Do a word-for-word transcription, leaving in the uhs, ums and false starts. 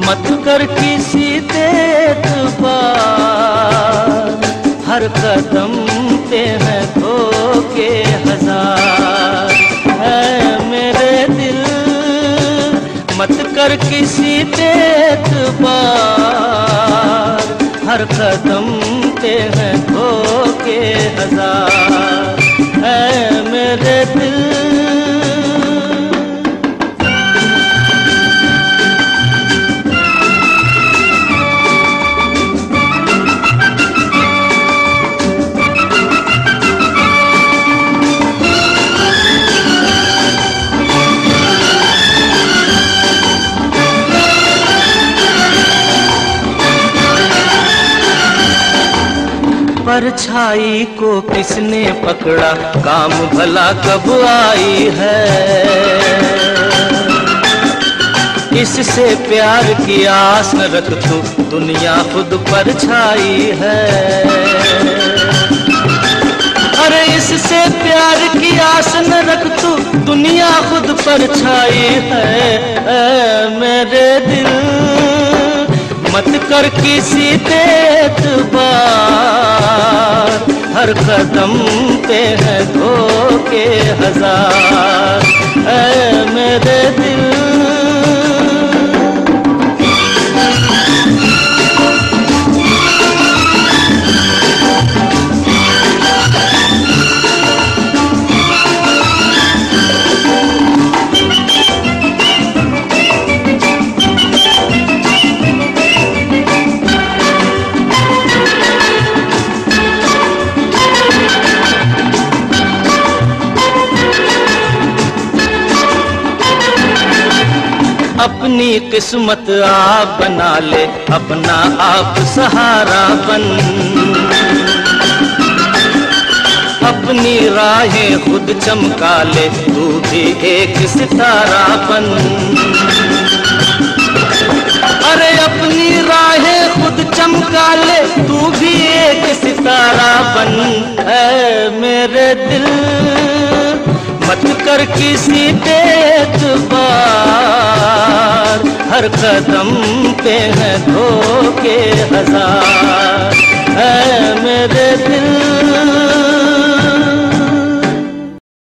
मत कर किसी पे एतबार, हर कदम पे है धोखे हजार। है मेरे दिल मत कर किसी पे एतबार, हर कदम पे है धोखे हजार। है मेरे दिल परछाई को किसने पकड़ा, काम भला कब आई है। इससे प्यार की आस न रख तू, दुनिया खुद परछाई है। अरे इससे प्यार की आस न रख तू, दुनिया खुद परछाई है। ऐ मेरे दिल मत कर किसी पे एतबार, हर कदम पे है धोखे हजार। ऐ मेरे दिल अपनी किस्मत आप बना ले, अपना आप सहारा बन। अपनी राहें खुद चमका ले, तू भी एक सितारा बन। अरे अपनी राहें खुद चमका ले, तू भी एक सितारा बन। ऐ मेरे दिल मत कर किसी पे एतबार, हर कदम पे है धोखे हजार। है मेरे दिल